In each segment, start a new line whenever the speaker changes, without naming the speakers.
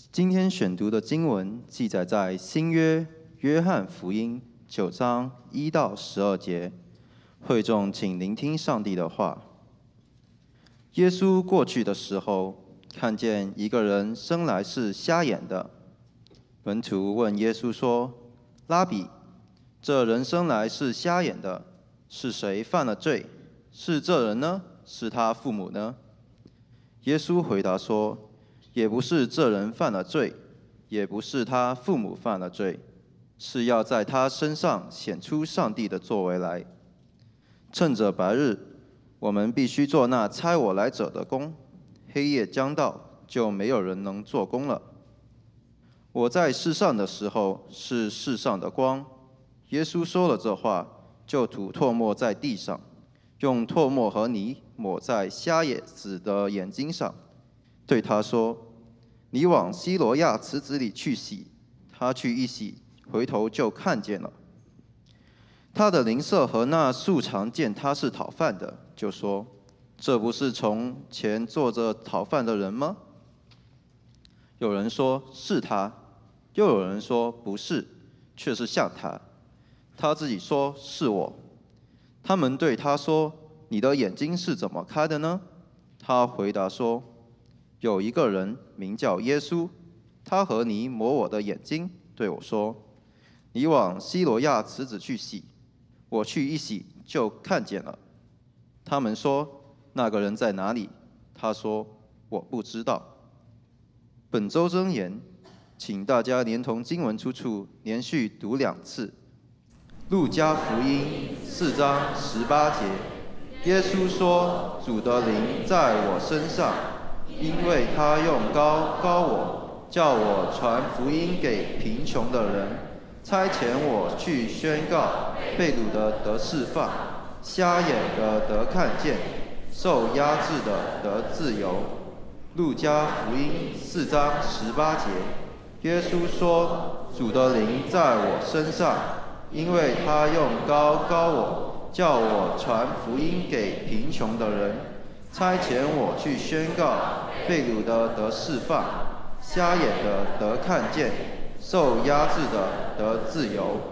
今天选读的经文记载在新约约翰福音9章1到12节。会众请聆听上帝的话。耶稣过去的时候，看见一个人生来是瞎眼的。门徒问耶稣说：“拉比，这人生来是瞎眼的，是谁犯了罪？是这人呢？是他父母呢？”耶稣回答说：“也不是这人犯了罪，也不是他父母犯了罪，是要在他身上显出上帝的作为来。趁着白日，我们必须做那差我来者的工；黑夜将到，就没有人能做工了。我在世上的时候是世上的光。”耶稣说了这话，就吐唾沫在地上，用唾沫和泥抹在瞎眼子的眼睛上，对他说：“你往西罗亚池子里去洗。”他去一洗，回头就看见了。他的邻舍和那素常见他是讨饭的，就说：“这不是从前坐着讨饭的人吗？”有人说是他，又有人说不是，却是像他。他自己说是我。他们对他说：“你的眼睛是怎么开的呢？”他回答说：“有一个人名叫耶稣，他和泥抹我的眼睛，对我说：‘你往西罗亚池子去洗。’我去一洗，就看见了。”他们说：“那个人在哪里？”他说：“我不知道。”本周箴言，请大家连同经文出处连续读2次。路加福音4章18节，耶稣说：“主的灵在我身上，因为他用膏膏我，叫我传福音给贫穷的人，差遣我去宣告被掳的得释放，瞎眼的得看见，受压制的得自由。”路加福音4章18节，耶稣说：“主的灵在我身上，因为他用膏膏我，叫我传福音给贫穷的人，差遣我去宣告被掳的得释放，瞎眼的得看见，受压制的得自由。”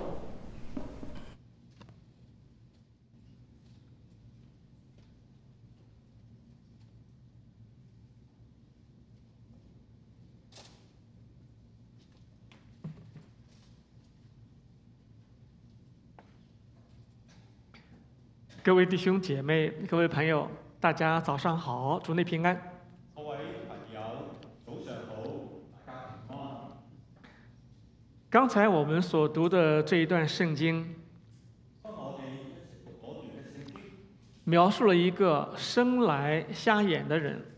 各位弟兄姐妹、各位朋友，大家早上好，主内平安。
各位朋友，早上好，大家平安。
刚才我們所讀的這一段聖經，描述了一個生來瞎眼的人，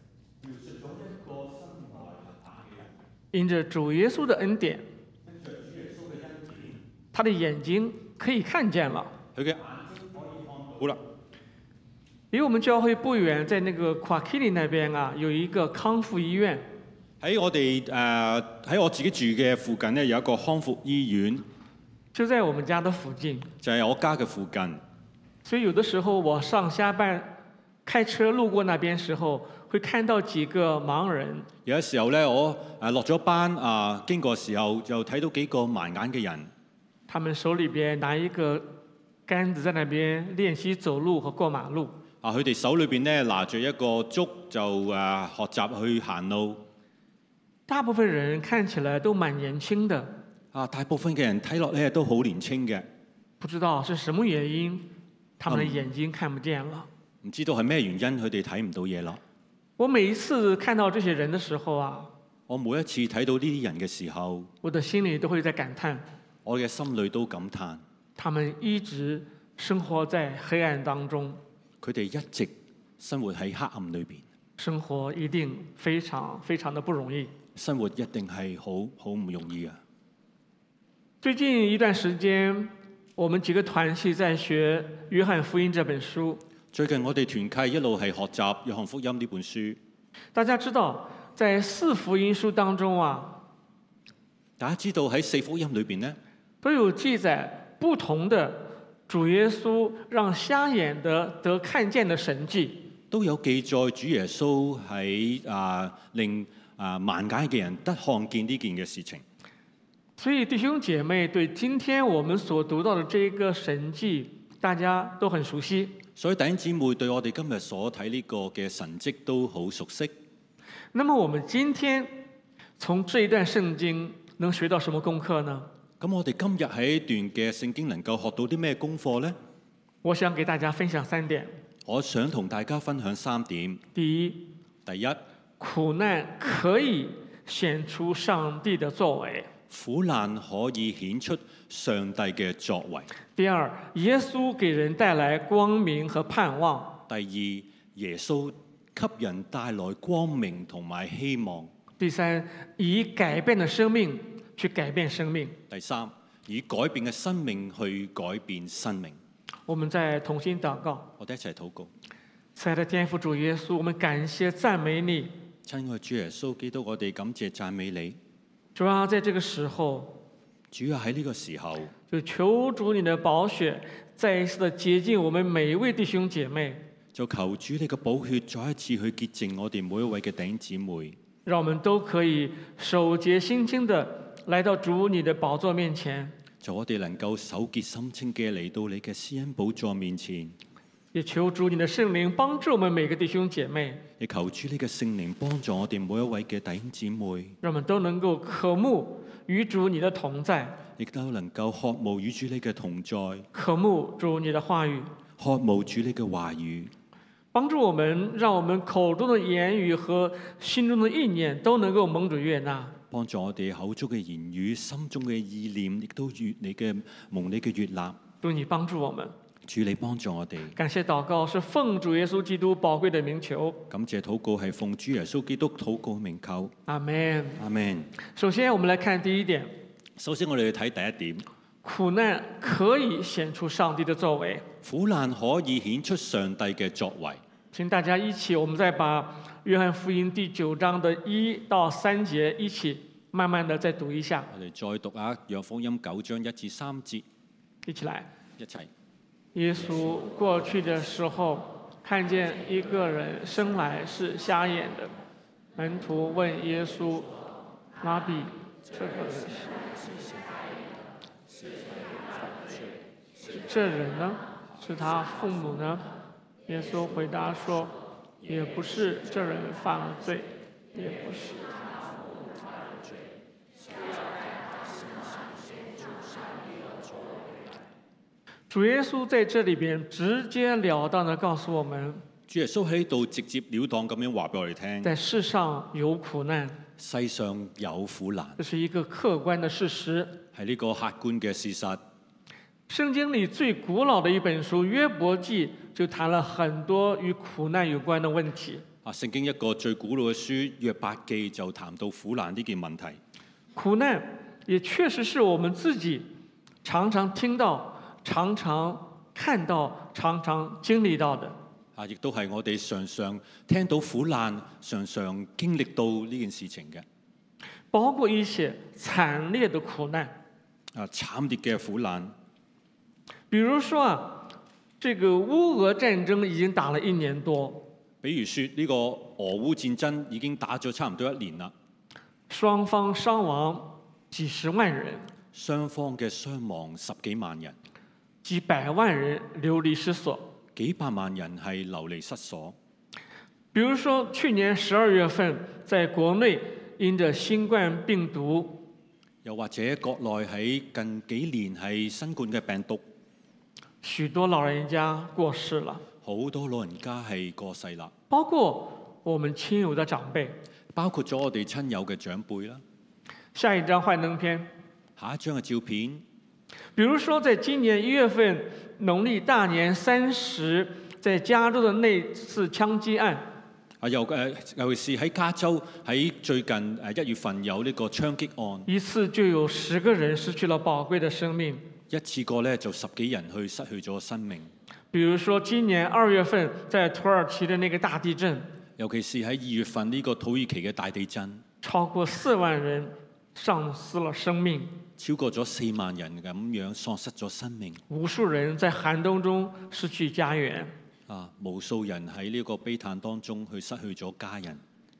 因着主耶穌的恩典，他的眼睛可以看見了。
佢嘅好啦，
離我們教會不遠，在那個夸基里那邊啊，有一個康復醫院。
喺我自己住嘅附近呢，有一個康復醫院，
就在我們家的附近。
就係我家嘅附近。
所以有的時候我上下班開車路過那邊時候，會看到幾個盲人。
有啲時候呢，我落咗班經過時候，就睇到幾個盲眼嘅人。
他們手裏邊拿一個桿子在那邊練習走路和過馬路。
佢哋手裏邊呢拿住一個竹，就學習去行路。
大部分人看起來都蠻年輕的。
大部分嘅人睇落呢都好年輕嘅。
不知道是什麼原因，他們的眼睛看不見了。
唔知道係咩原因，佢哋睇唔到嘢啦。
我每一次看到這些人的時候啊，
我每一次睇到呢啲人嘅時候，
我的心裡都會在感嘆。
我嘅心裏都感嘆。
他們一直生活在黑暗當中。
佢哋一直生活喺黑暗裏邊。
生活一定非常非常的不容易。
生活一定係好唔容易啊！
最近一段時間，我們幾個團契在學《約翰福音》這本書。
最近我哋團契一路係學習《約翰福音》呢本書。
大家知道，在4福音書當中啊，
大家知道喺4福音裏邊呢，
都有記載不同的主耶穌讓瞎眼的得看見的神蹟。
都有記載主耶穌喺令盲解嘅人得看見呢件嘅事情。
所以弟兄姐妹對今天我們所讀到的這個神蹟，大家都很熟悉。
所以弟兄姊妹對我哋今日所睇呢個嘅神蹟都好熟悉。
那麼我們今天從這一段聖經能學到什麼功課呢？
咁我哋今日喺一段嘅聖經能夠學到啲咩功課呢？
我想給大家分享3點。
我想同大家分享3點。
第一，苦難可以顯出上帝的作為。
苦難可以顯出上帝嘅作為。
第二，耶穌給人帶來光明和盼望。
第二，耶穌給人帶來光明同埋希望。
第三，以改變的生命去改變生命。
第三，以改變嘅生命去改變生命。
我們再同心禱告。
我哋一齊禱告。
親愛的天父主耶穌，我們感謝讚美你。
親愛主耶穌基督，我哋感謝讚美你。
主要在這個時候，
主要喺呢個時候，
就求主你的寶血再一次的潔淨我們每一位弟兄姐妹。
就求主你嘅寶血再一次去潔淨我哋每一位嘅弟兄姊妹。
讓我們都可以手潔心清的來到主你的寶座面前。
就我哋能夠手潔心清嘅嚟到你嘅施恩寶座面前。
也求主你的聖靈幫助我們每個弟兄姐妹。
亦求主你嘅聖靈幫助我哋每一位嘅弟兄姊妹。
讓我們都能夠渴慕與主你的同在。
亦都能夠渴慕與主你嘅同在。
渴慕主你的話語。
渴慕主你嘅話語。
幫助我們，讓我們口中的言語和心中的意念都能夠蒙主悅納。
幫助我哋口中嘅言語、心中嘅意念，亦都蒙你嘅悅納。
主你幫助我們。
主你幫助我哋。
感謝禱告是奉主耶穌基督寶貴的名求。
感謝禱告係奉主耶穌基督禱告名求。
阿門。
阿門。
首先，我們來看第一點。
首先，我哋去睇第一點。
苦難可以顯出上帝的作為。
苦難可以顯出上帝嘅作為。
請大家一起，我們再把約翰福音第9章的1到3節一起慢慢的再讀一下。
我哋再讀下約福音9章1至3節。
一起來。
一齊。
耶穌過去的時候，看見一個人生來是瞎眼的，門徒問耶穌：拉比，這個人是這人呢？是他父母呢？耶穌回答說：也不是這人犯了罪，也不是他父母犯了罪。主耶穌在這裏邊直截了當地告訴我們，
主耶穌喺度直接了當咁樣話俾我哋聽，
在世上有苦難，
世上有苦難，
這是一個客觀的事實，
係呢個客觀嘅事實。
聖經裏最古老的一本書《約伯記》就談了很多與苦難有關的問題。
聖經一個最古老嘅書《約伯記》就談到苦難呢件問題。
苦難也確實是我們自己常常聽到、常常看到、常常經歷到的。
亦都係我哋常常聽到苦難、常常經歷到呢件事情嘅。
包括一些慘烈的苦難。
慘烈嘅苦難。
比如說這個烏俄戰爭已經打了1年多。
比如說呢個俄烏戰爭已經打咗差唔多1年啦。
雙方傷亡幾十萬人。
雙方嘅傷亡10幾萬人。
幾百萬人流離失所。
幾百萬人係流離失所。
比如說去年12月份，在國內因着新冠病毒，
又或者國內喺近幾年係新冠嘅病毒，
許多老人家過世了。
好多老人家係過世啦。
包括我們親友的長輩。
包括咗我哋親友嘅長輩啦。
下一張幻燈片。
下一張嘅照片。
比如說，在今年1月份農曆大年30，在加州的那次槍擊案。尤其是喺加州喺最近1月份有呢個槍擊案。一次就有10個人失去了寶貴的生命。
一次過呢，就10幾人失去咗生命。
比如說今年2月份在土耳其的那個大地震。
尤其是喺2月份呢個土耳其嘅大地震。
超過4萬人喪失了生命。
超過咗4萬人咁樣喪失咗生命。
無數人在寒冬中失去家園。
無數人喺呢個悲嘆當中去失去咗家人。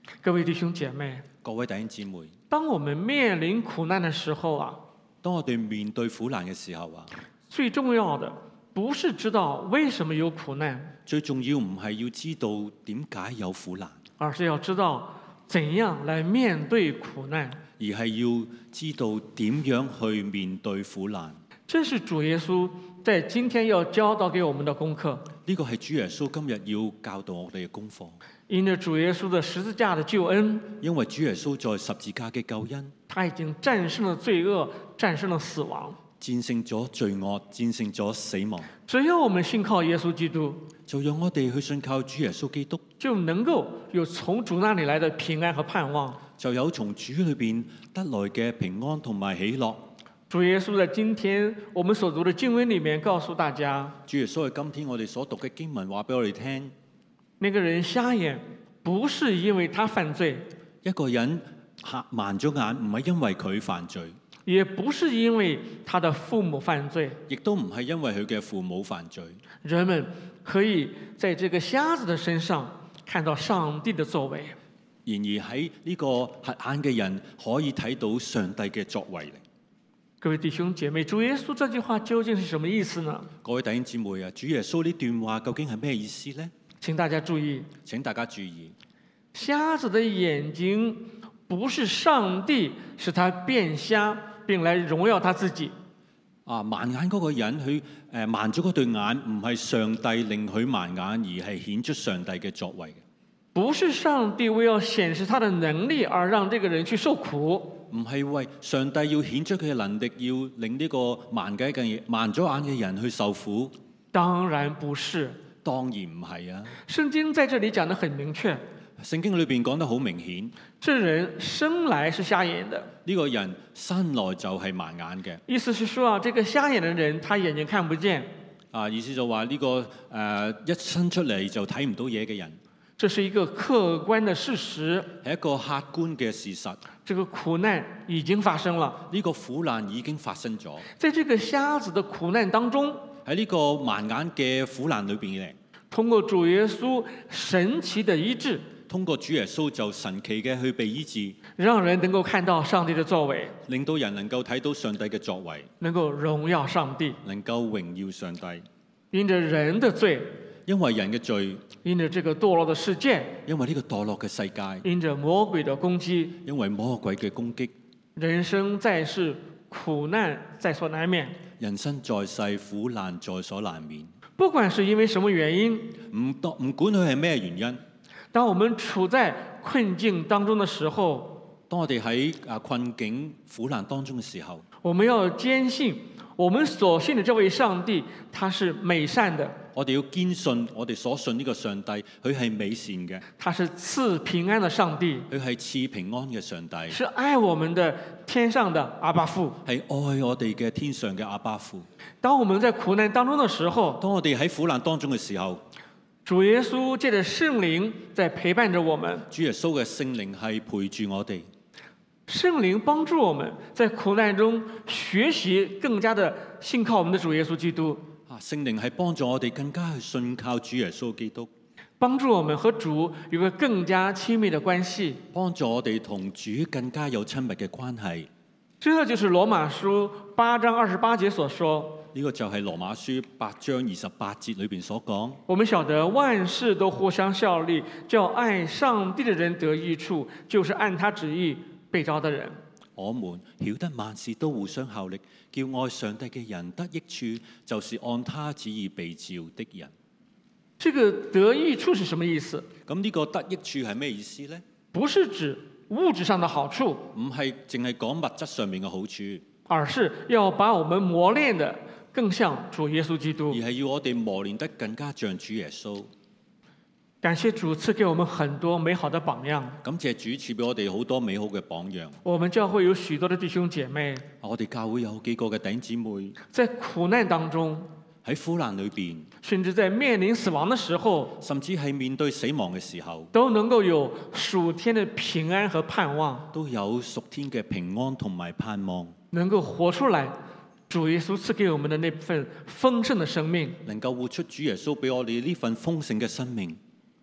各位弟兄姐妹，
各位弟兄姊妹，
當我們面臨苦難的時候啊，
當我哋面對苦難嘅時候啊，
最重要的不是知道為什麼有苦難，
最重要唔係要知道點解有苦難，
而是要知道怎樣來面對苦難，
而係要知道點樣去面對苦難。
這是主耶穌在今天要教導給我們的功課。
呢個係主耶穌今日要教導我哋嘅功課。
因着主耶穌的十字架的救恩，
因為主耶穌在十字架嘅救恩，
他已經戰勝了罪惡，戰勝了死亡，
戰勝咗罪惡，戰勝咗死亡。
只要我們信靠耶穌基督，
就讓我哋去信靠主耶穌基督，
就能夠有從主那裡來的平安和盼望。
就有從主裏邊得來嘅平安同埋喜樂。
主耶穌在今天我們所讀的經文裡面告訴大家，
主耶穌喺今天我哋所讀嘅經文話俾我哋聽，
那個人瞎眼不是因為他犯罪，
一個人盲咗眼唔係因為佢犯罪，
也不是因為他的父母犯罪，
亦都唔係因為佢嘅父母犯罪。
人們可以在這個瞎子的身上看到上帝的作為。
然而喺呢個瞎眼嘅人可以睇到上帝嘅作為。
各位弟兄姐妹，主耶穌這句話究竟是什麼意思呢？
各位弟兄姊妹啊，主耶穌呢段話究竟係咩意思呢？
請大家注意，
請大家注意，
瞎子的眼睛不是上帝使他變瞎並來榮耀他自己。
盲眼嗰個人佢盲咗嗰對眼，唔係上帝令佢盲眼，而係顯出上帝嘅作為嘅。
不是上帝為要顯示他的能力而讓這個人去受苦。
唔係為上帝要顯出佢嘅能力，要令呢個盲咗眼嘅人去受苦。
當然不是，
當然唔係啊！
聖經在這裡講得很明確，
聖經裏邊講得好明顯，
這人生來是瞎眼的。
呢個人生來就係盲眼嘅。
意思是說啊，這個瞎眼的人，他眼睛看不見。
意思就話呢個一生出嚟就睇唔到嘢嘅人。
這是一個客觀的事實，
係一個客觀嘅事實。
這個苦難已經發生了，
呢個苦難已經發生咗。
在這個瞎子的苦難當中，
喺呢個盲眼嘅苦難裏邊咧，
通過主耶穌神奇的醫治，
通過主耶穌就神奇嘅去被醫治，
讓人能夠看到上帝的作為，
令到人能夠睇到上帝嘅作為，
能夠榮耀上帝，
能夠榮耀上帝。
因着人的罪，
因為人嘅罪，
因着這個墮落的世界，
因為呢個墮落嘅世界，
因着魔鬼的攻擊，
因為魔鬼嘅攻擊，
人生在世，苦難在所難免。
人生在世，苦難在所難免。
不管是因為什麼原因，
唔管佢係咩原因，
當我們處在困境當中的時候，
當我哋喺困境苦難當中嘅時候，
我們要堅信我們所信的這位上帝，他是美善的。
我哋要堅信我哋所信呢個上帝，佢係美善嘅。
他是賜平安的上帝，
佢係賜平安嘅上帝，
是愛我們的天上的阿爸父，
係愛我哋嘅天上嘅阿爸父。
當我們在苦難當中的時候，
當我哋喺苦難當中嘅時候，
主耶穌借着聖靈在陪伴着我們。
主耶穌嘅聖靈係陪住我哋，
聖靈幫助我們在苦難中學習更加的信靠我們的主耶穌基督。
聖靈係幫助我哋更加去信靠主耶穌基督，
幫助我們和主有個更加親密的關係，
幫助我哋同主更加有親密嘅關係。
這就是羅馬書8章28節所說。
呢個就係羅馬書8章28節裏邊所講。
我們曉得萬事都互相效力，叫愛上帝的人得益處，就是按他旨意被召的人。
我們曉得萬事都互相效力，叫愛上帝嘅人得益處，就是按他旨意被召的人。
這個得益處是什麼意思？
咁呢個得益處係咩意思呢？
不是指物質上的好處，
唔係淨係講物質上面嘅好處，
而是要把我們磨練得更像主耶穌基督，
而係要我哋磨練得更加像主耶穌。
感謝主賜給我們很多美好的榜樣。
感謝主賜俾我哋好多美好嘅榜樣。
我們教會有許多的弟兄姐妹，
我哋教會有幾個嘅弟兄姊妹，
在苦難當中，
喺苦難裏邊，
甚至在面臨死亡的時候，
甚至係面對死亡嘅時候，
都能夠有屬天的平安和盼望，
都有屬天嘅平安同埋盼望，
能夠活出來主耶穌賜給我們的那份豐盛的生命，
能夠活出主耶穌俾我哋呢份豐盛嘅生命。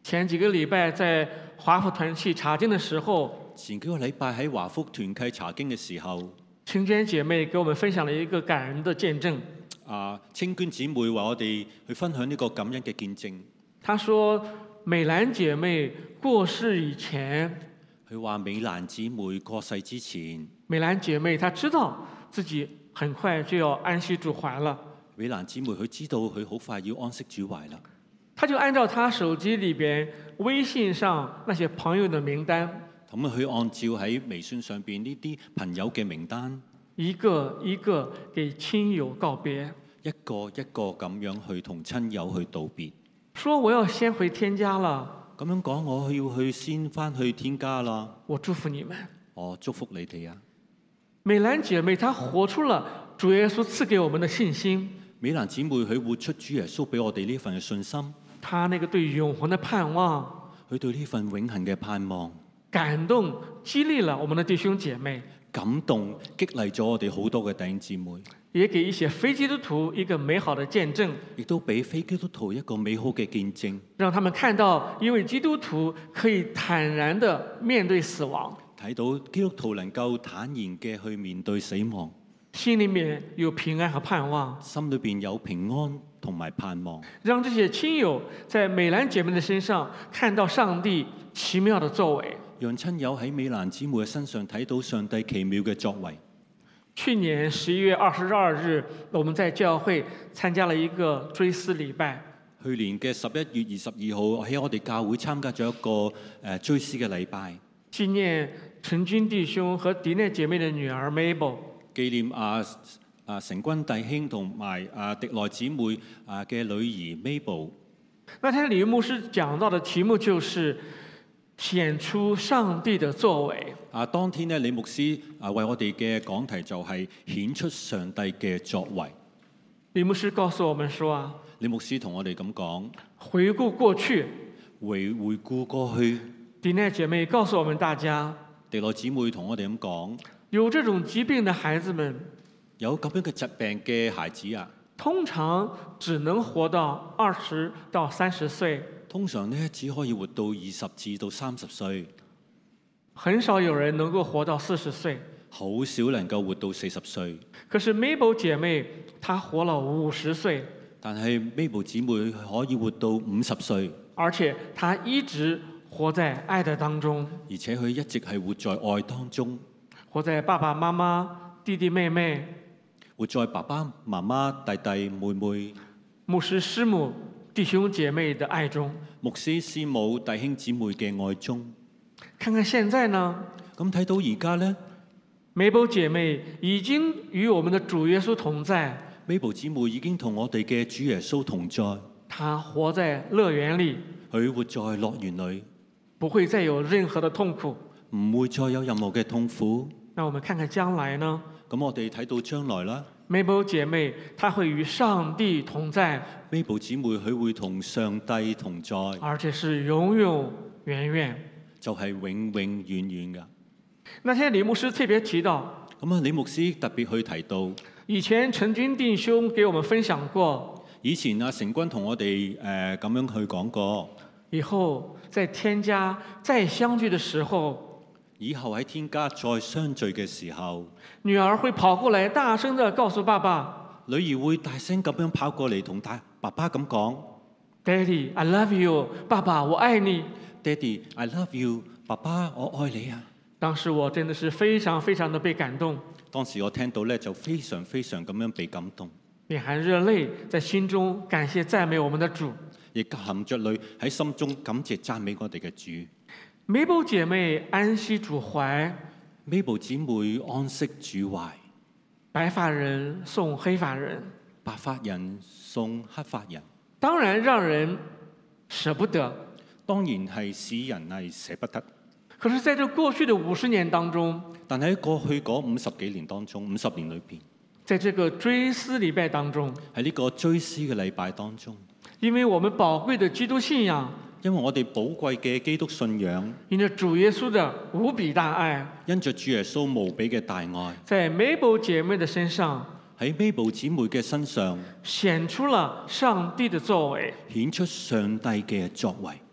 前幾個禮拜在華福團契查經的時候，
前幾個禮拜喺華福團契查經嘅時候，
青娟姐妹給我們分享了一個感人的見證。
青娟姊妹話我哋去分享呢個感恩嘅見證。
她說美蘭姐妹過世以前，
佢話美蘭姊妹過世之前，
美蘭姐妹她知道自己很快就要安息主懷了。
美蘭姊妹佢知道佢好快要安息主懷啦，
她就按照她手機裏邊微信上那些朋友的名單，
咁佢按照喺微信上邊呢啲朋友嘅名單，
一個一個給親友告別，
一個一個咁樣去同親友去道別，
說我要先回天家了。
咁樣講，我要去先返去天家啦。
我祝福你們，
我祝福你哋啊！
美蘭姐妹她活出了主耶穌賜給我們的信心。
美蘭姊妹佢活出主耶穌俾我哋呢份嘅信心，
她那個對永恆的盼望，
佢對呢份永恆嘅盼望，
感動激勵了我們的弟兄姐妹，
感動激勵咗我哋好多嘅弟兄姊妹，
也給一些非基督徒一個美好的見證，
亦都俾非基督徒一個美好嘅見證，
讓他們看到一位基督徒可以坦然地面對死亡，
睇到基督徒能夠坦然嘅去面對死亡，
心裡面有平安和盼望，
心裏邊有平安同埋盼望，
讓這些親友在美蘭姐妹的身上看到上帝奇妙的作為，
讓親友喺美蘭姊妹嘅身上睇到上帝奇妙嘅作為。
去年11月22日，我們在教會參加了一個追思禮拜。
去年嘅11月22號喺我哋教會參加咗一個追思嘅禮拜，
紀念陳軍弟兄和迪內姐妹的女兒 Mabel。
紀念成軍弟兄同埋迪內姊妹嘅女兒 Mabel。
那天李牧師講到的題目就是顯出上帝的作為。
當天呢，李牧師為我哋嘅講題就係顯出上帝嘅作為。
李牧師告訴我們說
李牧師同我哋咁講，
回顧過去，
回顧過去。
迪內姐妹告訴我們大家，
迪內姊妹同我哋咁講，
有這種疾病的孩子們，
有咁樣嘅疾病嘅孩子
通常只能活到20到30歲。
通常呢，只可以活到20至到30歲，
很少有人能夠活到40歲，
好少能夠活到40歲。
可是 Mabel 姐妹她活了50歲，
但係 Mabel 姊妹可以活到50歲，
而且她一直活在愛的當中，
而且佢一直係活在愛當中，
活在爸爸媽媽、弟弟妹妹，
活在爸爸媽媽、弟弟妹妹、
牧師師母、弟兄姐妹的愛中，
牧師師母、弟兄姊妹嘅愛中。
看看現在呢？
咁睇到而家呢，
Mabel 姐妹已經與我們的主耶穌同在。
Mabel 姊妹已經同我哋嘅主耶穌同在。
她活在樂園裏，
佢活在樂園裏，
不會再有任何的痛苦，
唔會再有任何嘅痛苦。
那我們看看將來呢？
咁我哋睇到將來啦。
Mabel 姐妹，她會與上帝同在。
Mabel 姊妹佢會同上帝同在，
而且是永永遠遠，
就係永永遠遠噶。
那天李牧師特別提到，
李牧師特別去提到，
以前陳軍弟兄給我們分享過，
以前成軍同我哋咁樣去講過，
以後在天家再相聚的時候，
以後喺天家再相聚嘅時候，
女兒會跑過來大聲地告訴爸爸，
女兒會大聲咁樣跑過嚟同爸爸咁講
Daddy, I love you， 爸爸我愛你。
Daddy, I love you， 爸爸我愛你啊！
當時我真的是非常非常的被感動，
當時我聽到咧就非常非常咁樣被感動，
臉含熱淚，在心中感謝讚美我們的主，
亦含着淚喺心中感謝讚美我哋嘅主。
Mabel 姐妹安息主懷，
Mabel 姊妹安息主懷，
白髮人送黑髮人，
白髮人送黑髮人，
當然讓人捨不得，
當然係使人係捨不得。
可是在這過去的50年當中，
但喺過去嗰50幾年當中，50年裏邊，
在這個追思禮拜當中，
喺呢個追思嘅禮拜當中，
因為我們寶貴的基督信仰，
因為我哋寶貴嘅基督信仰，
因着主耶穌的無比大愛，
因着主耶穌無比嘅大愛，
在 Mabel 姐妹的身上，
喺 Mabel 姊妹嘅身上
顯出了上帝的作為，
顯出上帝嘅作為。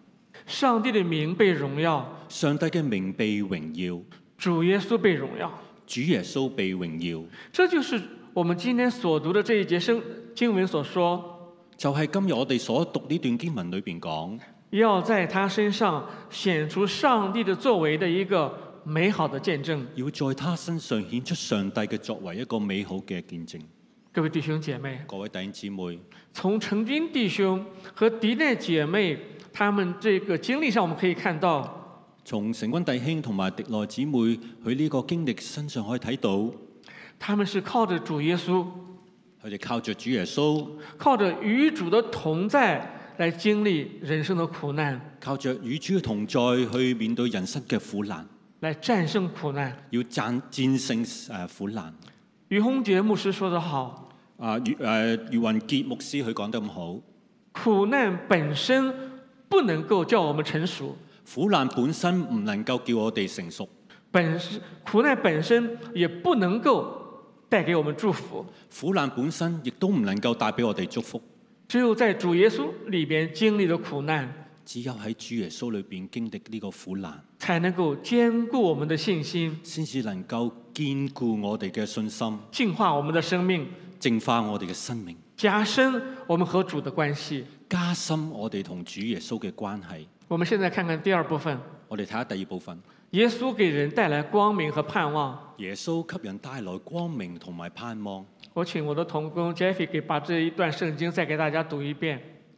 上帝的名被榮耀，
上帝嘅名被榮耀，
主耶穌被榮耀，
主耶穌被榮耀。
這就是我們今天所讀的這一節經文所說，
就係今日我哋所讀呢段經文裏邊講，
要在他身上顯出上帝的作為的一個美好的見證。
要在他身上顯出上帝嘅作為一個美好嘅見證。
各位弟兄姐妹，
各位弟兄姊妹，
從成軍弟兄和狄奈姐妹他們這個經歷上，我們可以看到，
從成軍弟兄同埋狄奈姊妹佢呢個經歷身上可以睇到，
他們是靠着主耶穌，
佢哋靠着主耶穌，
靠着與主的同在來經歷人生的苦難，
靠着與主嘅同在去面對人生嘅苦難，
來戰勝苦難，
要戰勝苦難。
余洪杰牧師說得好，
余雲傑牧師佢講得咁好，
苦難本身不能夠叫我們成熟，
苦難本身唔能夠叫我哋成熟，
苦難本身也不能夠帶給我們祝福，
苦難本身亦都唔能夠帶俾我哋祝福。
只有在主耶穌裏邊經歷的苦難，
只有喺主耶穌裏邊經歷呢個苦難，
才能夠堅固我們的信心，
先至能夠堅固我哋嘅信心，
淨化我們的生命，
淨化我哋嘅生命，
加深我們和主的關係，
加深我哋同主耶穌嘅關係。
我們現在看看第二部分，
我哋睇下第二部分。
耶穌給人帶來光明和盼望。
耶穌給人帶來光明同埋盼望。
我請我的同工 Jeffy 給把這一段聖經再給大家讀一遍。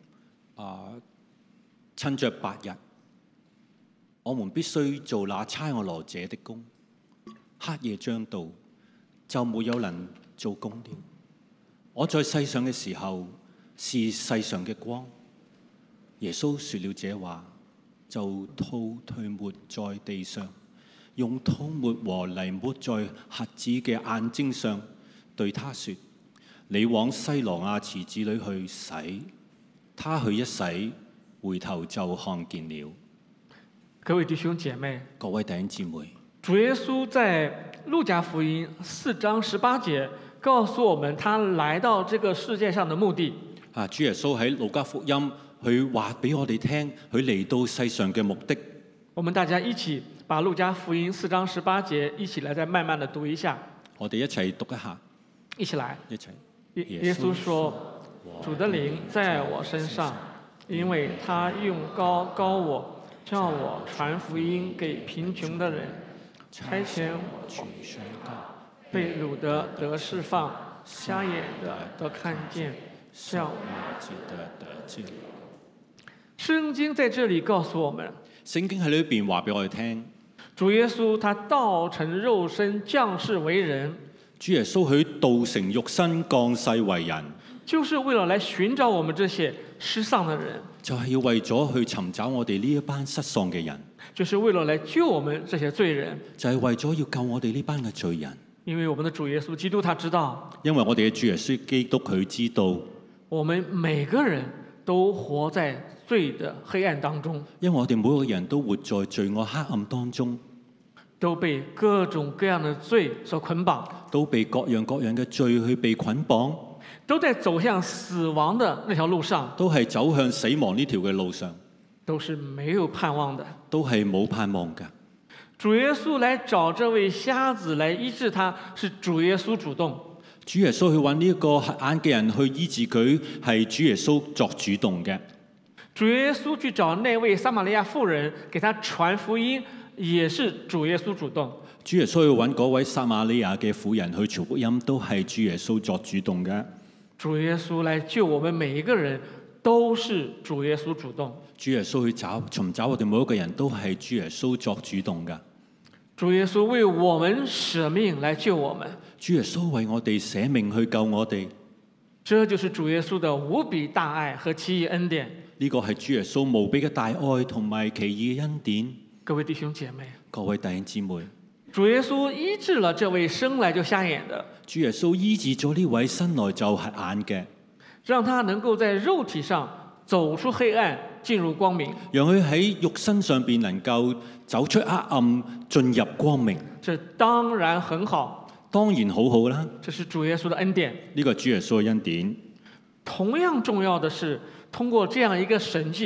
趁着白日，我們必須做那差我來者的工。黑夜將到，就沒有人做工了。我在世上嘅時候是世上嘅光。耶穌說了這話，就吐唾沫在地上，用吐沫和泥抹在瞎子嘅眼睛上，對他說：你往西羅亞池子裏去洗。他去一洗，回頭就看見了。
各位弟兄姐妹，
各位弟兄姊妹，
主耶穌在路加福音4章18節告訴我們，他來到這個世界上的目的。
主耶穌喺路加福音佢話俾我哋聽，佢嚟到世上嘅目的。
我們大家一起把路加福音4章18節一起來再慢慢地讀一下。
我哋一齊讀一下，
一起來。
一齊。
耶穌說：主的靈在我身上，因為他用膏膏我，叫我傳福音給貧窮的人，差遣我去宣告被擄的得釋放，瞎眼的得看見，叫啞子的得見。聖經在這裡告訴我們，
聖經喺呢邊話俾我哋聽，
主耶穌他道成肉身降世為人，
主耶穌佢道成肉身降世為人，
就是為了來尋找我們這些失喪的人，
就係要為咗去尋找我哋呢一班失喪嘅人，
就是為了來救我們這些罪人，
就係為咗要救我哋呢班嘅罪人。
因為我們的主耶穌基督他知道，
因為我哋嘅主耶穌基督佢知道，
我們每個人都活在罪的黑暗當中，
因為我哋每個人都活在罪惡黑暗當中，
都被各種各樣的罪所捆綁，
都被各樣各樣嘅罪去被捆綁，
都在走向死亡的那條路上，
都係走向死亡呢條嘅路上，
都是沒有盼望的，
都係冇盼望㗎。
主耶穌來找這位瞎子來醫治他，是主耶穌主動。
主耶穌去揾呢一個瞎眼嘅人去醫治佢，係主耶穌作主動嘅。
主耶穌去找那位撒瑪利亞婦人，給他傳福音，也是主耶穌主動。
主耶穌去揾嗰位撒瑪利亞嘅婦人去傳福音，都係主耶穌作主動嘅。
主耶穌來救我們每一個人，都是主耶穌主動。
主耶穌去尋找我哋每一個人，都係主耶穌作主動嘅。
主耶穌為我們捨命來救我們。
主耶穌為我哋捨命去救我哋。
這就是主耶穌的無比大愛和奇異恩典。
呢個係主耶穌無比嘅大愛同埋奇異嘅恩典。
各位弟兄姐妹，
各位弟兄姊妹，
主耶穌醫治了這位生來就瞎眼的。
主耶穌醫治咗呢位生來就瞎眼嘅，
讓他能夠在肉體上走出黑暗，進入光明。
讓佢喺肉身上邊能夠走出黑暗，進入光明。
這當然很好，
當然好好啦。
這是主耶穌的恩典。
呢個係主耶穌嘅恩典。
同樣重要的是，通過這樣一個神蹟，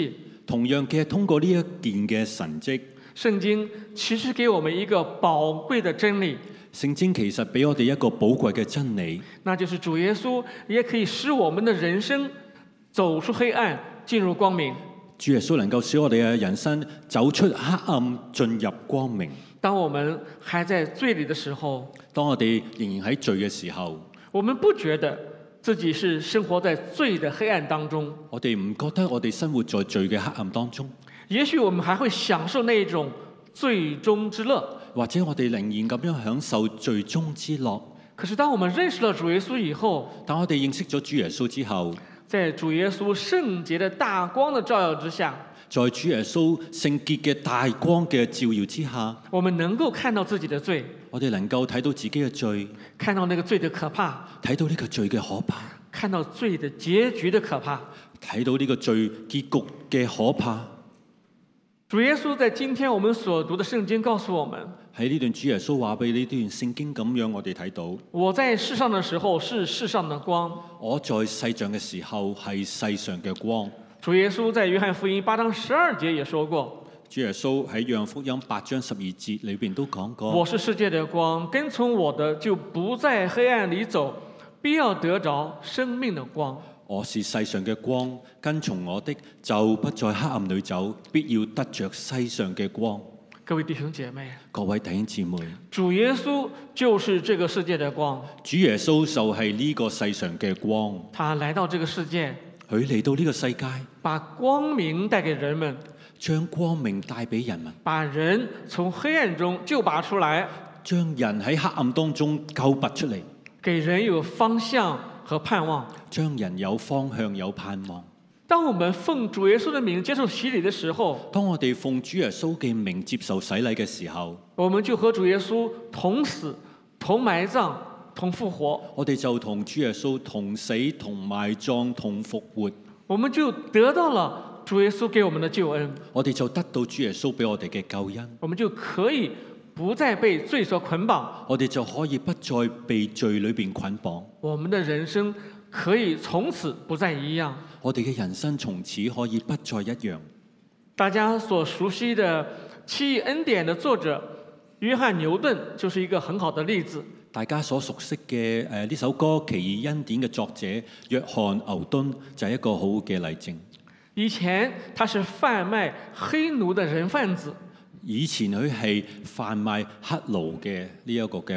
同樣嘅通過呢一件嘅神蹟，
聖經其實給我們一個寶貴的真理。
聖經其實俾我哋一個寶貴嘅真理，
那就是主耶穌也可以使我們的人生走出黑暗，進入光明。
主耶穌能夠使我哋嘅人生走出黑暗，進入光明。
當我們還在罪裏的時候，
當我哋仍然喺罪嘅時候，
我們不覺得自己是生活在罪的黑暗當中。
我哋唔覺得我哋生活在罪嘅黑暗當中。
也許我們還會享受那種罪中之樂。
或者我哋仍然咁樣享受罪中之樂。
可是當我們認識了主耶穌以後，
當我哋認識咗主耶穌之後，
在主耶穌聖潔的大光的照耀之下，
在主耶穌聖潔嘅大光嘅照耀之下，
我們能夠看到自己的罪，
我哋能夠睇到自己嘅罪，
看到那個罪的可怕，
睇到呢個罪嘅可怕，
看到罪的結局的可怕，
睇到呢個罪結局嘅可怕。
主耶穌在今天我們所讀的聖經告訴我們，
喺呢段主耶穌話俾呢段聖經咁樣，我哋睇到
我在世上的時候是世上的光。
我在世上嘅時候係世上嘅光。
主耶穌在約翰福音8章12節也說過，
主耶穌喺約翰福音8章12節裏邊都講過，
我是世界的光，跟從我的就不在黑暗裏走，必要得着生命的光。
我是世上嘅光，跟從我的就不在黑暗裏走，必要得着世上嘅光。
各位弟兄姐妹，
各位弟兄姊妹，
主耶穌就是這個世界的光。
主耶穌就係呢個世上嘅光。
他來到這個世界，
佢嚟到呢個世界，
把光明帶給人們，
將光明帶俾人民，
把人從黑暗中救拔出來，
將人喺黑暗當中救拔出嚟，
給人有方向和盼望，
將人有方向有盼望。
當我們奉主耶穌的名接受洗禮的時候，
當我哋奉主耶穌嘅名接受洗禮嘅時候，
我們就和主耶穌同死、同埋葬、同復活。
我哋就同主耶穌同死、同埋葬、同復活。
我們就得到了主耶穌給我們的救恩。
我哋就得到主耶穌俾我哋嘅救恩。
我們就可以不再被罪所捆綁。
我哋就可以不再被罪裏邊捆綁。
我們的人生可以從此不再一樣。
我哋嘅人生從此可以不再一樣。
大家所熟悉的《奇異恩典》的作者約翰牛頓就是一個很好的例子。
大家所熟悉嘅呢首歌《奇異恩典》嘅作者約翰牛頓就係一個好嘅例證。
以前他是販賣黑奴的人販子。
以前佢係販賣黑奴嘅呢一個嘅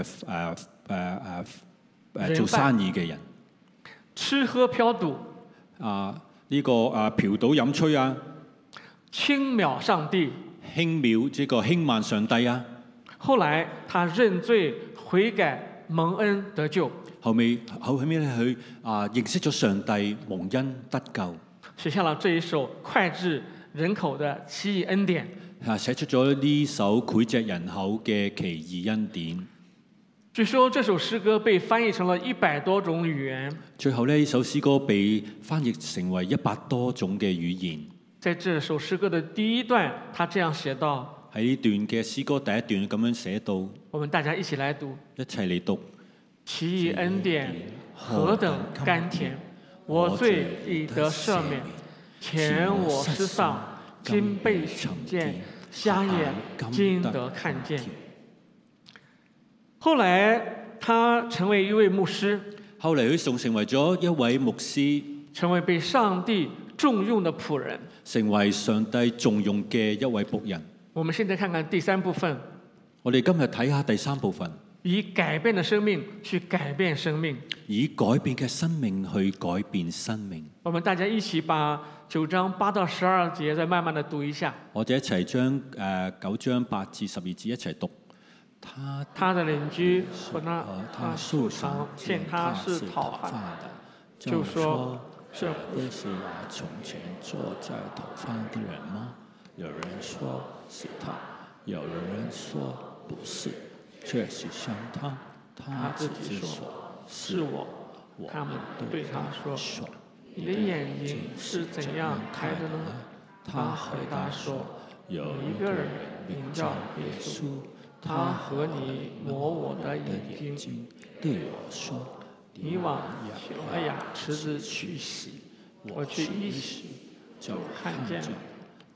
做生意嘅人，
吃喝嫖賭
呢個嫖賭飲吹啊，
輕蔑上帝，
輕蔑呢個輕慢上帝啊。
後來他認罪悔改蒙恩得救。
後尾咧佢認識咗上帝蒙恩得救，
寫下了這一首膾炙人口的奇異恩典。
寫出咗呢首膾炙人口嘅奇異恩典。
據說這首詩歌被翻譯成了100多種語言。
最後呢首詩歌被翻譯成為100多種嘅語言。
在這首詩歌的第一段，他這樣寫道：
喺呢段嘅詩歌第一段咁樣寫到，
我們大家一起來讀，
一齊嚟讀。
奇異恩典何等甘甜，我罪已得赦免，前我失喪，今被尋見，瞎眼今得看見。後來他成為一位牧師，
後嚟佢仲成為咗一位牧師，
成為被上帝重用的僕人，
成為上帝重用嘅一位僕人。
我們現在看看第三部分。
我哋今日睇下第三部分，
以改變的生命去改變生命，
以改變嘅生命去改變生命。
我們大家一起把9章8到12節再慢慢地讀一下。
我哋一齊將9章8至12節一齊讀。
他的鄰居和他素常見他是討飯的，就說：這不是我從前坐在討飯的人嗎？有人說是他，有人說不是，卻是像他。他自己說是我。他們對他說：你的眼睛是怎樣開的呢？他回答說：有一個人名叫耶穌。他和你摸我的眼睛，對我說：你往西羅亞池子去洗。我去一洗，就看見了。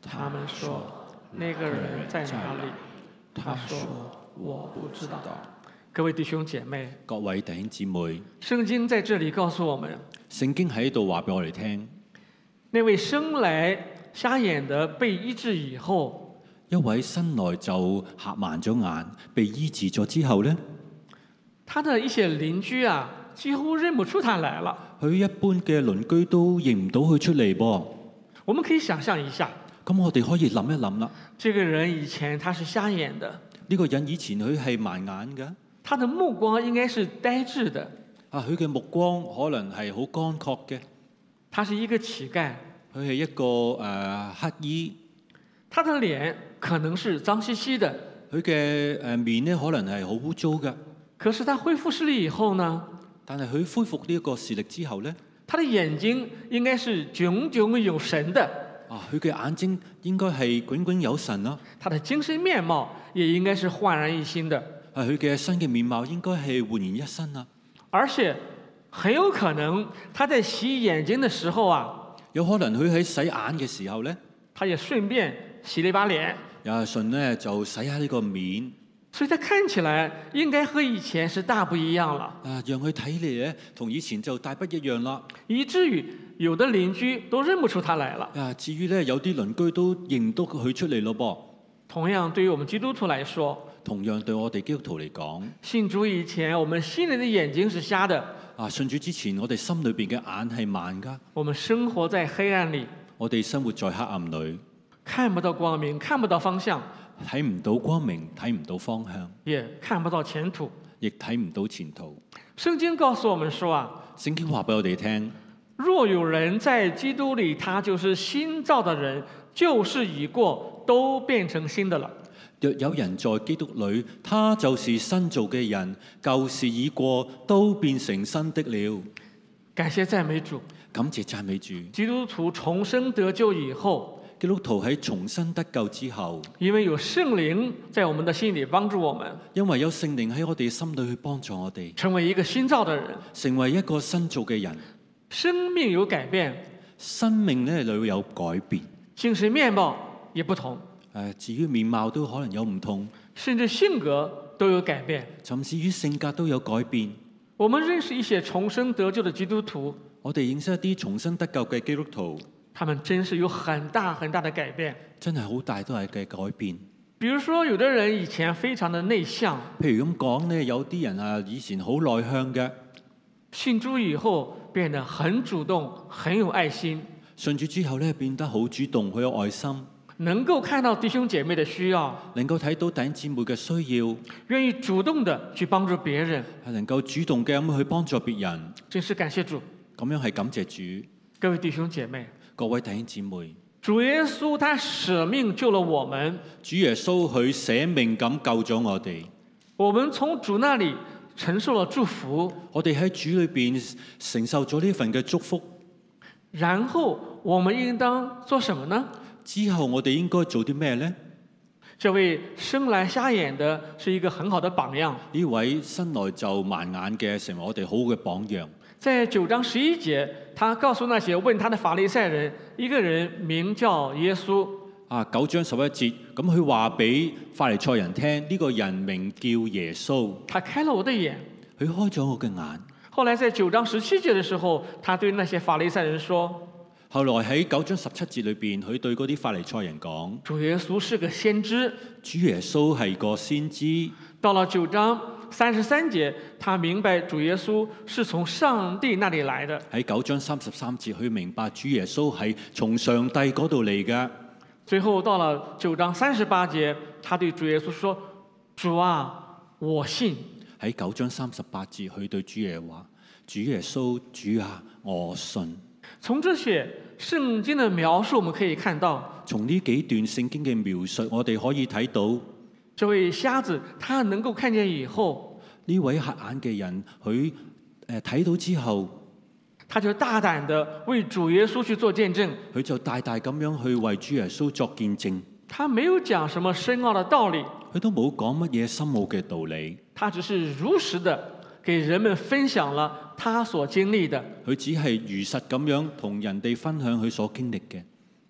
他們說：那個人在哪裡？他說：我不知道。各位弟兄姐妹，
各位弟兄姊妹，
聖經在這裡告訴我們，
聖經喺度話俾我哋聽，
那位生來瞎眼的被醫治以後，
一位生來就瞎盲咗眼，被醫治咗之後呢，
他的一些鄰居啊，幾乎認不出他來了。
佢一般嘅鄰居都認唔到佢出嚟噃。
我們可以想象一下，
咁我哋可以諗一諗啦。
這個人以前他是瞎眼的，
呢個人以前佢係盲眼嘅，
他的目光應該是呆滯的。
佢嘅目光可能係好乾涸嘅。
他是一個乞丐，
佢係一個乞兒。
他的臉可能是髒兮兮的，
佢嘅面呢可能係好污糟嘅。
可是他恢復視力以後呢？
但係佢恢復呢個視力之後呢，
他的眼睛應該是炯炯有神的。
佢嘅眼睛應該係炯炯有神啦。
他的精神面貌也應該是煥然一新的。
佢嘅新嘅面貌應該係煥然一新啦。
而且很有可能他在洗眼睛的時候啊，
有可能佢喺洗眼嘅時候呢，
他也順便洗了一把臉，
又順呢就洗下呢個面。
所以他看起來應該和以前是大不一樣了。
讓佢睇嚟咧，同以前就大不一樣啦。
以至於有的鄰居都認不出他來了。
至於咧，有啲鄰居都認唔到佢出嚟咯噃。
同樣對於我們基督徒來說，
同樣對我哋基督徒嚟講，
信主以前，我們心裡的眼睛是瞎的。
信主之前，我哋心裏邊嘅眼係盲噶。
我們生活在黑暗裡，
我哋生活在黑暗裏，
看不到光明，看不到方向，
睇唔到光明，睇唔到方向，
也看不到前途，
亦睇唔到前途。
聖經告訴我們說啊，
聖經話俾我哋聽，
若有人在基督裡，他就是新造的人，舊事已過，都變成新的了。
若有人在基督裏，他就是新造嘅人，舊事已過，都變成新的了。
感謝讚美主，
感謝讚美主。
基督徒重生得救以後，
基督徒喺重生得救之後，
因為有聖靈在我們的心裡幫助我們，
因為有聖靈喺我哋心裏去幫助我哋，
成為一個新造的人，
成為一個新造嘅人，
生命有改變，
生命咧裏有改變，
精神面貌也不同。
至於面貌都可能有唔同，
甚至性格都有改變，
甚至於性格都有改變。
我們認識一些重生得救的基督徒，
我哋認識一啲重生得救嘅基督徒，
他們真是有很大很大的改變，
真係好大都係嘅改變。
比如說，有的人以前非常的內向，
譬如咁講呢，有啲人以前好內向嘅，
信主以後變得很主動，很有愛心，
信主之後呢，變得好主動，好有愛心。
能夠看到弟兄姐妹的需要，
能夠睇到弟兄姊妹嘅需要，
願意主動的去幫助別人，
係能夠主動嘅咁去幫助別人，
真是感謝主。
咁樣係感謝主。
各位弟兄姐妹，
各位弟兄姊妹，
主耶穌他捨命救了我們，
主耶穌佢捨命咁救咗我哋，
我們從主那裡承受了祝福，
我哋喺主裏邊承受咗呢份嘅祝福，
然後我們應當做什麼呢？
之後我哋應該做啲咩呢？
這位生來瞎眼的是一個很好的榜樣。
呢位生來就盲眼嘅，成為我哋好嘅榜樣。
在9章11節，他告訴那些問他的法利賽人，一個人名叫耶穌。
9章11節，咁佢話俾法利賽人聽，呢個人名叫耶穌。
他開了我的眼，
佢開咗我嘅眼。
後來在9章17節的時候，他對那些法利賽人說。
後來喺9章17節裏邊，佢對嗰啲法利賽人講：
主耶穌是個先知。
主耶穌係個先知。
到了9章33節，他明白主耶穌是從上帝那裡來的。
喺9章33節，佢明白主耶穌係從上帝嗰度嚟嘅。
最後到了9章38節，他對主耶穌說：主啊，我信。
喺9章38節，佢對主耶穌話：主耶穌，主啊，我信。
從這些聖經的描述，我們可以看到，
從呢幾段聖經嘅描述，我哋可以睇到，
這位瞎子他能夠看見以後，
呢位瞎眼嘅人，佢睇到之後，
他就大膽地為主耶穌去做見證，
佢就大大咁樣去為主耶穌作見證。
他沒有講什麼深奧的道理，
佢都冇講乜嘢深奧嘅道理，
他只是如實的給人們分享了他所經歷的。
佢只係如實咁樣同人哋分享佢所經歷嘅。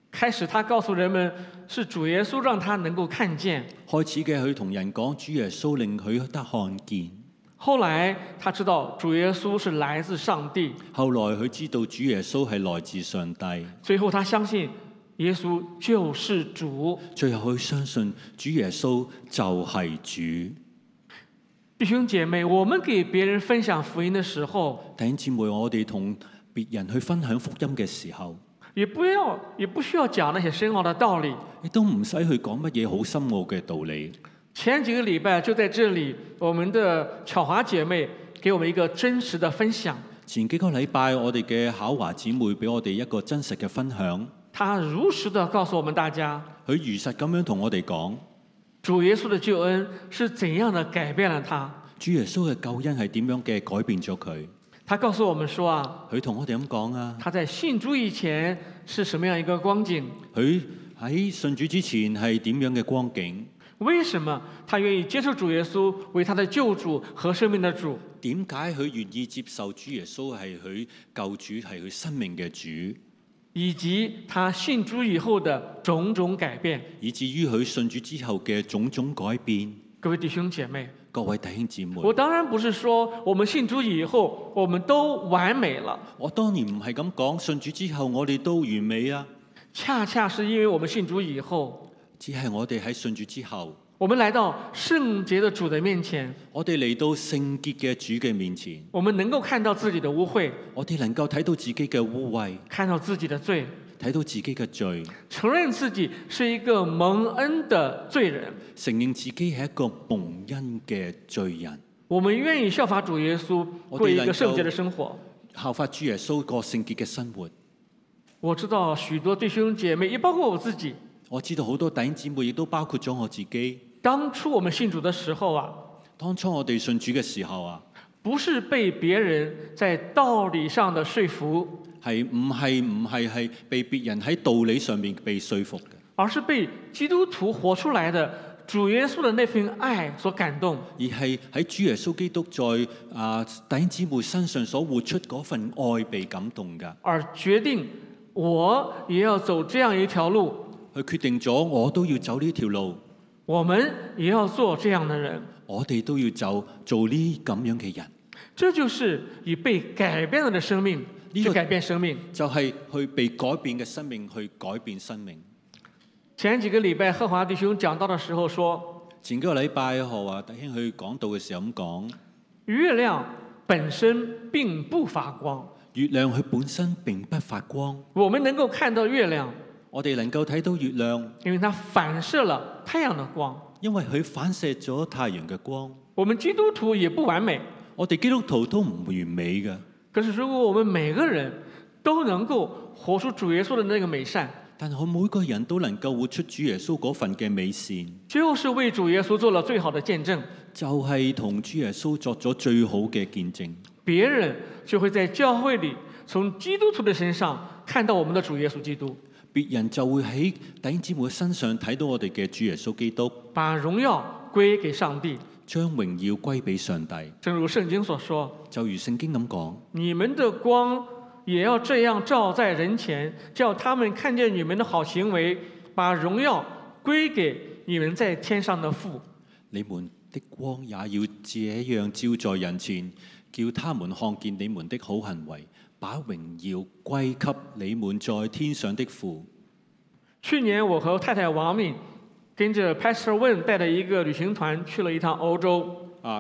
開始他告訴人們是主耶穌讓他能夠看見。
開始嘅佢同人講主耶穌令佢得看見。
後來他知道主耶穌是來自上帝。
後來佢知道主耶穌係來自上帝。
最後他相信耶穌就是主。
最後佢相信主耶穌就係主。
弟兄姐妹，我們給別人分享福音的時候，
弟兄姊妹，我哋同別人去分享福音嘅時候，
也不需要講那些深奧的道理，
亦都唔使去講乜嘢好深奧嘅道理。
前幾個禮拜就在這裡，我們的巧華姐妹給我們一個真實的分享。
前幾個禮拜，我哋嘅巧華姊妹俾我哋一個真實嘅分享。
她如實的告訴我們大家，
佢如實咁樣同我哋講，
主耶穌的救恩是怎樣的改變了他。
主耶穌嘅救恩係點樣嘅改變咗佢？
他告訴我們說啊，
佢同我哋咁講啊，
他在信主以前是什麼樣一個光景？
佢喺信主之前係點樣嘅光景？
為什麼他願意接受主耶穌為他的救主和生命的主？
點解佢願意接受主耶穌係佢救主，係佢生命嘅主？
以及他信主以後的種種改變，
以至於佢信主之後嘅種種改變。
各位弟兄姐妹，
各位弟兄姊妹，
我當然不是說我們信主以後我們都完美了。
我當然唔係咁講，信主之後我哋都完美啊。
恰恰是因為我們信主以後，
只係我哋喺信主之後，
我們來到聖潔的主的面前，
我哋嚟到聖潔嘅主嘅面前，
我們能夠看到自己的污穢，
我哋能夠睇到自己嘅污穢，
看到自己的罪，
睇到自己嘅罪，
承認自己是一個蒙恩的罪人，
承認自己係一個蒙恩嘅罪人。
我們願意效法主耶穌，過一個聖潔的生活，
效法主耶穌過聖潔嘅生活。
我知道許多弟兄姐妹，也包括我自己，
我知道好多弟兄姊妹，亦都包括咗我自己。
當初我們信主的時候啊，
當初我哋信主嘅時候啊，
不是被別人在道理上的說服，
係被別人喺道理上面被說服嘅，
而是被基督徒活出來的主耶穌的那份愛所感動，
而係喺主耶穌基督在弟兄姊妹身上所活出嗰份愛被感動㗎，
而決定我也要走這樣一條路，
佢決定咗我都要走呢條路，
我們也要做這樣的人，
我哋都要做呢咁樣嘅人。
這就是以被改變了的生命去改變生命，
就係去被改變嘅生命去改變生命。
前幾個禮拜賀華弟兄講道的時候說，
前幾個禮拜賀華弟兄去講道嘅時候咁講，
月亮本身並不發光，
月亮佢本身並不發光，
我們能夠看到月亮，
我哋能夠睇到月亮，
因為它反射了太陽的光，
因為佢反射咗太陽嘅光。
我們基督徒也不完美，
我哋基督徒都唔完美嘅。
可是如果我們每個人都能夠活出主耶穌的那個美善，
但係我每個人都能夠活出主耶穌嗰份嘅美善，
就是為主耶穌做了最好的見證，
就係同主耶穌作咗最好嘅見證。
別人就會在教會裏從基督徒的身上看到我們的主耶穌基督，
別人就會喺弟兄姊妹身上睇到我哋嘅主耶穌基督，
把榮耀歸給上帝，
將榮耀歸俾上帝。
正如聖經所說，
就如聖經咁講，
你們的光也要這樣照在人前，叫他們看見你們的好行為，把榮耀歸給你們在天上的父。
你們的光也要這樣照在人前，叫他們看見你們的好行為，把榮耀歸給你們在天上的父。
去年我和太太王敏跟着 Pastor Wen 帶的一個旅行團去了一趟歐洲。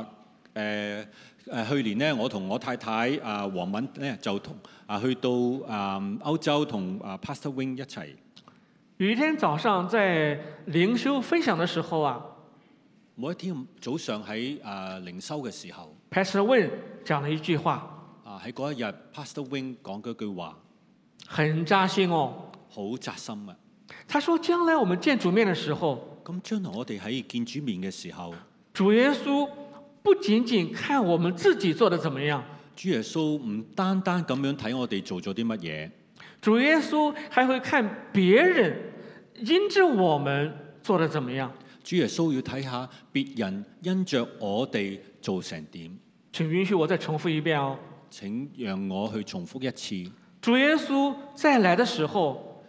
去年呢，我同我太太黃敏呢就去到歐洲同Pastor Wing 一齊。
有一天早上在靈修分享的時候啊，
每一天早上喺靈修嘅時候
Pastor Wing 講了一句話。
喺嗰一日 Pastor Wing 講嗰句話，
很扎心哦，
好扎心啊！
他說：將來我們見主面的時候，
咁將來我哋喺見主面嘅時候，
主耶穌不僅僅看我們自己做得怎麼樣，
主耶穌唔單單咁樣睇我哋做咗啲乜嘢，
主耶穌還會看別人因着我們做得怎麼樣。
主耶穌要睇下別人因着我哋做成點。
請允許我再重複一遍哦。
請讓我去重複一次。
主耶穌再來的時候，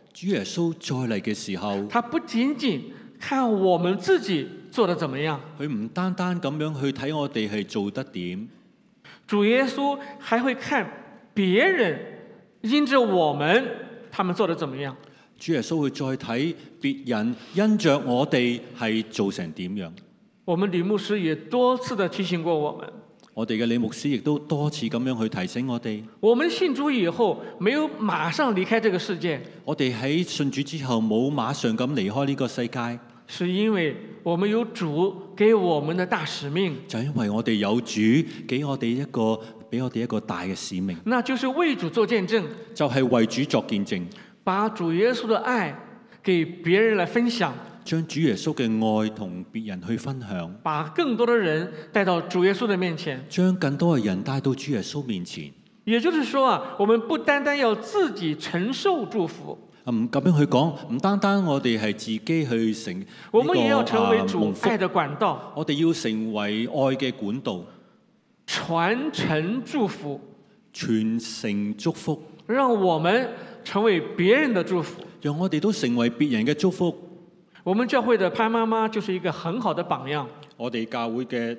主耶穌再嚟嘅時候，
他不僅僅看我們自己做得怎麼樣，
佢唔單單咁樣去睇我哋係做得點，
主耶穌還會看別人因着我們，他們做得怎麼樣。
主耶穌會再睇別人因着我哋係做成點樣。
我們李牧師也多次的提醒過我們，
我哋嘅李牧師亦都多次咁樣去提醒我哋。
我們信主以後，沒有馬上離開這個世界。
我哋喺信主之後冇馬上咁離開呢個世界，
是因為我們有主給我們的大使命。
就因為我哋有主俾我哋一個大嘅使命，
那就是為主做見證，
就係為主作見證，
把主耶穌的愛給別人來分享，
將主耶穌嘅愛同別人去分享，
把更多的人帶到主耶穌的面前，
將更多嘅人帶到主耶穌面前。
也就是說啊，我們不單單要自己承受祝福，
咁樣去講，唔單單我哋係自己去成，
我們也要成為主愛的管道。
我哋要成為愛嘅管道，
傳承祝福，
傳承祝福，
讓我們成為別人的祝福，
讓我哋都成為別人嘅祝福。
我們教會的潘媽媽就是一個很好的榜樣。
我哋教會嘅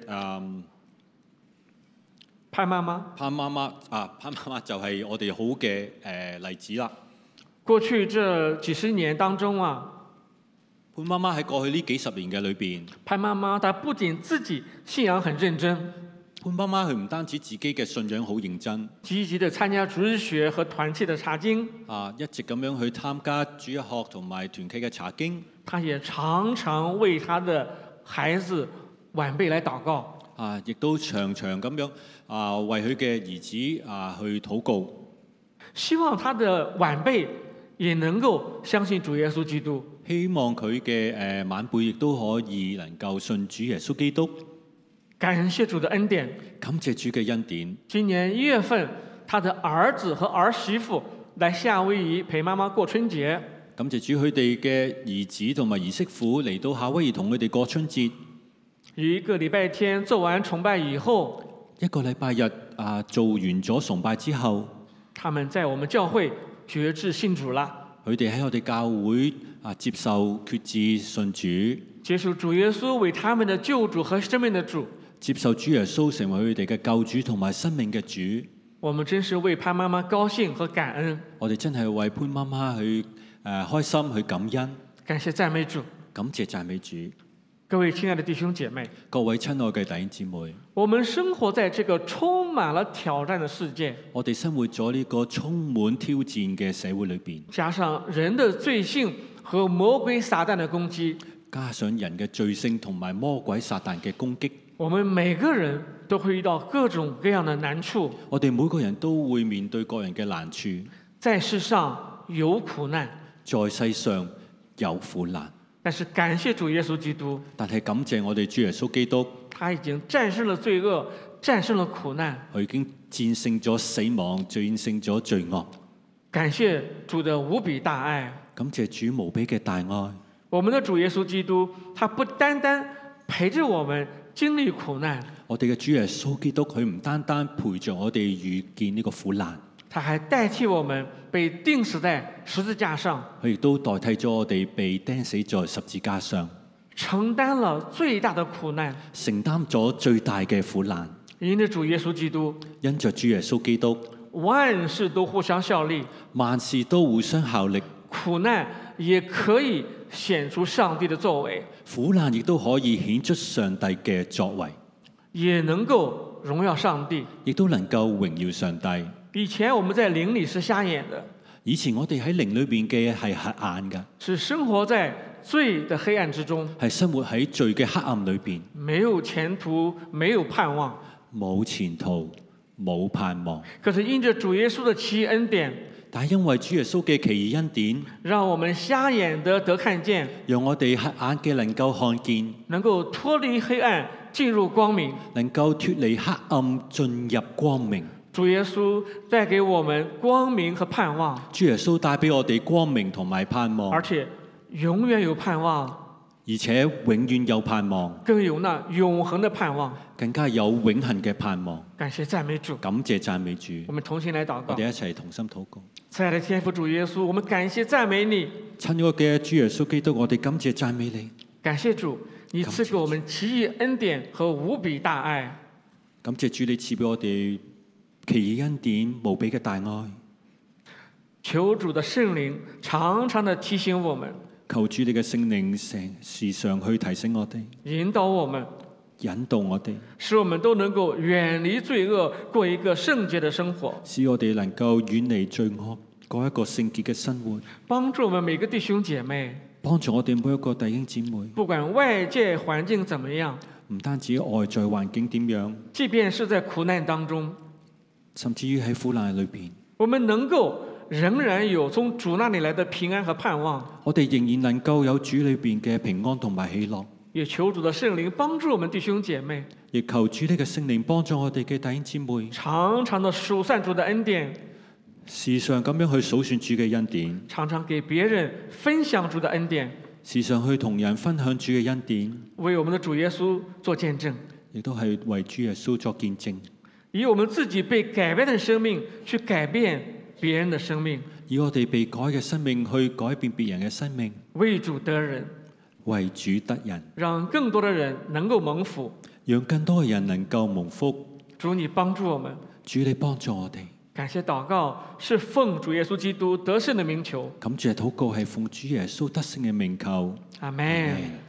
潘媽媽
就係我哋好嘅例子啦。
過去這幾十年當中啊，
潘媽媽喺過去呢幾十年嘅裏邊，
潘媽媽她不僅自己信仰很認真，
潘媽媽佢唔單止自己嘅信仰好認真，
積極地參加主日學和團契的查經，
一直咁樣去參加主日學同埋團契嘅查經。
她也常常為她的孩子晚輩來禱告，
亦都常常咁樣為佢嘅兒子去禱告，
希望她的晚輩也能夠相信主耶穌基督，
希望佢嘅晚輩亦都可以能夠信主耶穌基督。
感謝主的恩典，
感謝主嘅恩典。
今年1月份，她的兒子和兒媳婦來夏威夷陪媽媽過春節。
感謝主，佢哋嘅兒子同埋兒媳婦嚟到夏威夷同佢哋過春節。
一個禮拜天做完崇拜以後，
一個禮拜日做完咗崇拜之後，
他們在我們教會決志信主啦。
佢哋喺我哋教會接受決志信主，
接受主耶穌為他們的救主和生命的主，
接受主耶穌成為佢哋嘅救主同埋生命嘅主。
我們真是為潘媽媽高興和感恩。
我哋真係為潘媽媽去開心去感恩，
感謝讚美主，
感謝讚美主。
各位親愛的弟兄姐妹，
各位親愛嘅弟兄姊妹，
我們生活在這個充滿了挑戰的世界，
我哋生活咗呢個充滿挑戰嘅社會裏邊，
加上人的罪性和魔鬼撒旦的攻擊，
加上人嘅罪性同埋魔鬼撒旦嘅攻擊，
我們每個人都會遇到各種各樣的難處。
我哋每個人都會面對各人嘅難處，
在世上有苦難，
在世上有苦難，
但是感謝主耶穌基督，
但係感謝我哋主耶穌基督，
他已經戰勝了罪惡，戰勝了苦難，
佢已經戰勝咗死亡，戰勝咗罪惡。
感謝主的無比大愛，
感謝主無比嘅大愛。
我們的主耶穌基督，他不單單陪着我們經歷苦難，
我哋嘅主耶穌基督，佢唔單單陪着我哋遇見呢個苦難，
他還代替我們被釘死在十字架上，
佢亦都代替咗我哋被釘死在十字架上，
承擔了最大的苦難，
承擔咗最大嘅苦難。
因着主耶穌基督，
因着主耶穌基督，
萬事都互相效力，
萬事都互相效力，
苦難也可以顯出上帝的作為，
苦難亦都可以顯出上帝嘅作為，
也能夠榮耀上帝，
亦都能夠榮耀上帝。
以前我們在靈裡是瞎眼的，
以前我哋喺靈裏邊嘅係瞎眼嘅，
是生活在罪的黑暗之中，
係生活喺罪嘅黑暗裏邊，
沒有前途，沒有盼望，
冇前途，冇盼望。
可是因着主耶穌的奇異恩典，
但係因為主耶穌嘅奇異恩典，
讓我們瞎眼的得看見，
讓我哋瞎眼嘅能夠看見，
能夠脫離黑暗進入光明，
能夠脫離黑暗進入光明。
主耶穌帶給我們光明和盼望，
主耶穌帶俾我哋光明同埋盼望，
而且永遠有盼望，
而而且永遠有盼望，
更有那永恒的盼望。
更加有永恆嘅盼望。
感謝讚美主，
感謝讚美主。
我們同心來禱告。
我哋一齊同心禱告。
親愛的天父主耶穌，我們感謝讚美你。
親愛嘅主耶穌基督，我哋感謝讚美你。
感謝主，你賜給我們奇異恩典和無比大愛。
感謝主，你賜俾我哋奇異恩典、無比嘅大愛。
求主的聖靈常常的提醒我們，
求主你嘅聖靈時常去提醒我哋，
引導我們，
引導我哋，
使我們都能夠遠離罪惡，過一個聖潔的生活。
使我哋能夠遠離罪惡，過一個聖潔嘅生活。
幫助我們每個弟兄姐妹，
幫助我哋每一個弟兄姊妹。
不管外界環境怎麼樣，
唔單止外在環境點樣，
即便是在苦難當中，
甚至於喺苦難裏邊，
我們能夠仍然有從主那裡來的平安和盼望。
我哋仍然能夠有主裏邊嘅平安同埋喜樂。
也求主的聖靈幫助我們弟兄姐妹，
亦求主呢個聖靈幫助我哋嘅弟兄姊妹，
常常的數算主的恩典，
時常咁樣去數算主嘅恩典，
常常給別人分享主的恩典，
時常去同人分享主嘅恩典，
為我們的主耶穌做見證，
亦都係為主耶穌作見證，
以我們自己被改變的生命去改變別人的生命，
以我哋被改嘅生命去改變別人嘅生命，
為主得人，
為主得人，
讓更多的人能夠蒙福，
讓更多嘅人能夠蒙福。
主你幫助我們，
主你幫助我哋。
感謝禱告是奉主耶穌基督得勝的名求，
感謝禱告係奉主耶穌得勝嘅名求。
阿們。